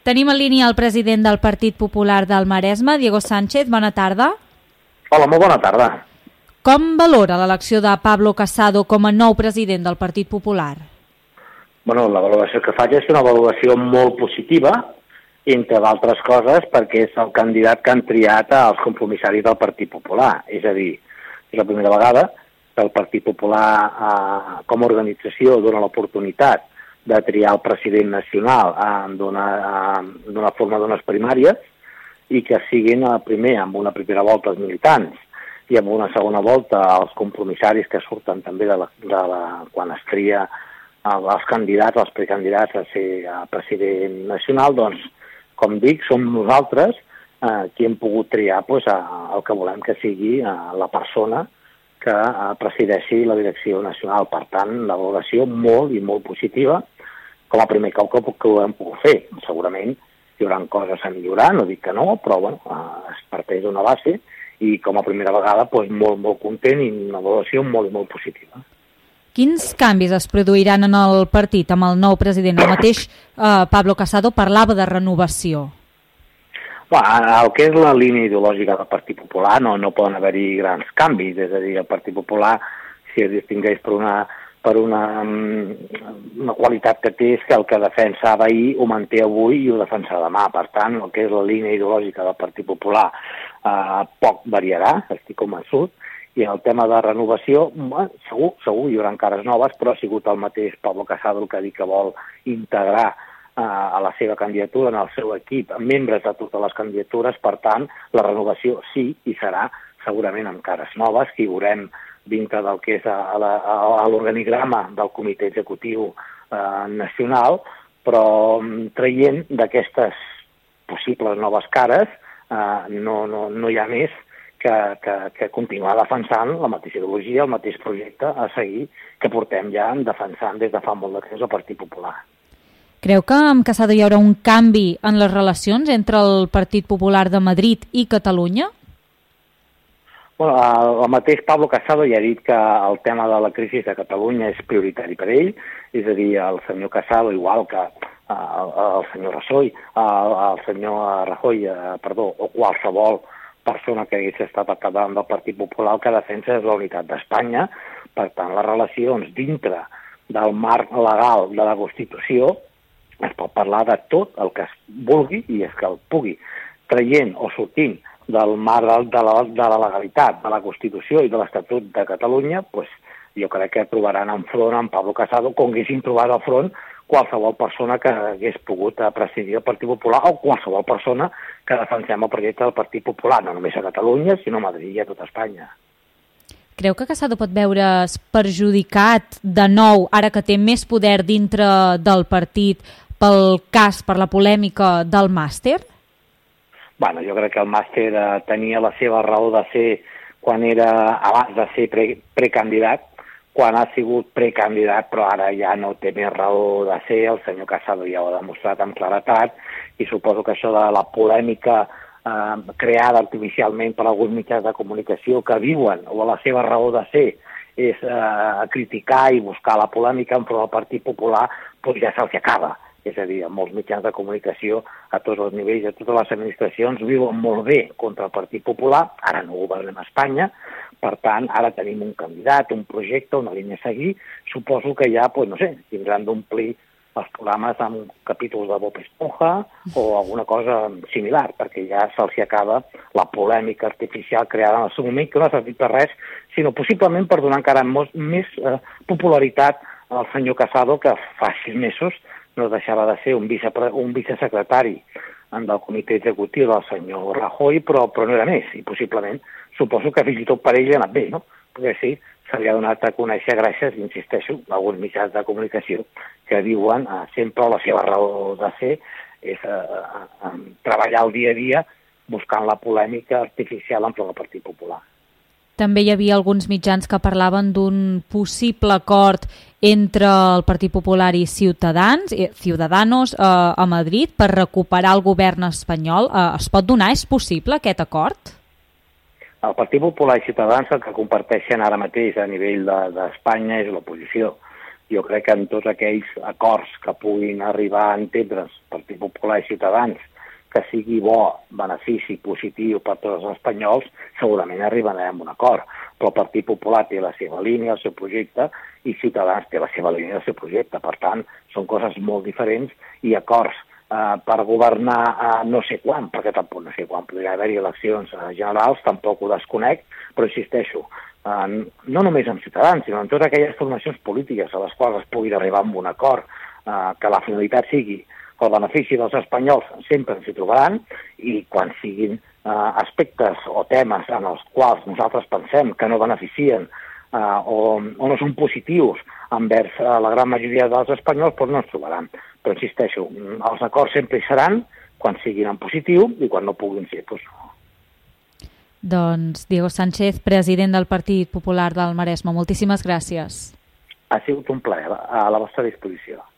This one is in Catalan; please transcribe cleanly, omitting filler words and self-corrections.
Tenim en línia el president del Partit Popular del Maresme, Diego Sánchez. Bona tarda. Hola, molt bona tarda. Com valora l'elecció de Pablo Casado com a nou president del Partit Popular? Bueno, la valoració que faig és una valoració molt positiva, entre d'altres coses, perquè és el candidat que han triat els compromissaris del Partit Popular. És a dir, és la primera vegada que el Partit Popular, com a organització, dona l'oportunitat de triar el president nacional d'una forma d'unes primàries i que siguin primer amb una primera volta els militants i amb una segona volta els compromissaris que surten també quan es tria els candidats, els precandidats a ser president nacional, doncs, com dic, som nosaltres qui hem pogut triar el que volem que sigui la persona que presideixi la direcció nacional. Per tant, la valoració molt i molt positiva, com a primer cop que ho hem pogut fer. Segurament hi haurà coses a millorar, no dic que no, però es parteix d'una base i com a primera vegada molt, molt content i una valoració molt i molt positiva. Quins canvis es produiran en el partit amb el nou president? El mateix Pablo Casado parlava de renovació. El que és la línia ideològica del Partit Popular no poden haver-hi grans canvis, és a dir, el Partit Popular, si es distingueix per una qualitat que té, és que el que defensava ahir ho manté avui i ho defensarà demà. Per tant, el que és la línia ideològica del Partit Popular poc variarà, estic convençut, i el tema de renovació, segur hi haurà cares noves, però ha sigut el mateix Pablo Casado el que ha dit que vol integrar a la seva candidatura, en el seu equip, membres de totes les candidatures. Per tant, la renovació sí, i serà segurament amb cares noves, que hi veurem dintre del que és l'organigrama del comitè executiu nacional, però traient d'aquestes possibles noves cares no hi ha més que continuar defensant la mateixa ideologia, el mateix projecte a seguir que portem ja defensant des de fa molt de temps el Partit Popular. Creu que amb Casado hi haurà un canvi en les relacions entre el Partit Popular de Madrid i Catalunya? El mateix Pablo Casado ja ha dit que el tema de la crisi de Catalunya és prioritari per ell, és a dir, el senyor Casado, igual que el senyor Rajoy, o qualsevol persona que hagués estat al capdavant del Partit Popular, el que defensa és la unitat d'Espanya. Per tant, les relacions dintre del marc legal de la Constitució es pot parlar de tot el que es vulgui i és que el pugui, traient o sortint del marc de la legalitat, de la Constitució i de l'Estatut de Catalunya, jo crec que trobaran enfront amb Pablo Casado com haguessin trobat al front qualsevol persona que hagués pogut presidir el Partit Popular o qualsevol persona que defensem el projecte del Partit Popular, no només a Catalunya, sinó a Madrid i a tot Espanya. Creu que Casado pot veure's perjudicat de nou, ara que té més poder dintre del partit, per la polèmica del màster? Jo crec que el màster tenia la seva raó de ser quan era abans de ser precandidat, quan ha sigut precandidat, però ara ja no té més raó de ser. El senyor Casado ja ho ha demostrat amb claretat i suposo que això de la polèmica creada artificialment per alguns mitjans de comunicació que viuen o la seva raó de ser és criticar i buscar la polèmica enfront del Partit Popular, ja se'ls acaba. És a dir, molts mitjans de comunicació a tots els nivells, a totes les administracions, viuen molt bé contra el Partit Popular, ara no governem a Espanya, per tant, ara tenim un candidat, un projecte, una línia a seguir, suposo que ja, tindran d'omplir els programes amb capítols de Bob Esponja o alguna cosa similar, perquè ja se'ls acaba la polèmica artificial creada en el seu moment, que no ha servit per res, sinó possiblement per donar encara més popularitat al senyor Casado, que fa 6 mesos no deixava de ser un vicesecretari del comitè executiu del senyor Rajoy, però no era més, i possiblement suposo que fins i tot per ell ha anat bé, no? Perquè sí, se li ha donat a conèixer gràcies, insisteixo, a alguns mitjans de comunicació que diuen sempre la seva raó de ser és treballar el dia a dia buscant la polèmica artificial enfront del Partit Popular. També hi havia alguns mitjans que parlaven d'un possible acord entre el Partit Popular i Ciudadanos a Madrid per recuperar el govern espanyol. Es pot donar? És possible aquest acord? El Partit Popular i Ciutadans el que comparteixen ara mateix a nivell d'Espanya és l'oposició. Jo crec que en tots aquells acords que puguin arribar a entendre's Partit Popular i Ciutadans, que sigui bo, benefici positiu per tots els espanyols, segurament arribarem a un acord. Però el Partit Popular té la seva línia, el seu projecte, i Ciutadans té la seva línia, el seu projecte. Per tant, són coses molt diferents i acords per governar no sé quan, perquè tampoc no sé quan podria haver-hi eleccions generals, tampoc ho desconec, però insisteixo, no només amb Ciutadans, sinó en totes aquelles formacions polítiques a les quals es pugui arribar amb un acord, que la finalitat sigui el benefici dels espanyols, sempre ens hi trobaran, i quan siguin aspectes o temes en els quals nosaltres pensem que no beneficien o no són positius envers la gran majoria dels espanyols, doncs no ens trobaran. Però insisteixo, els acords sempre hi seran quan siguin en positiu i quan no puguin ser, doncs no. Doncs Diego Sánchez, president del Partit Popular del Maresme, moltíssimes gràcies. Ha sigut un plaer, a la vostra disposició.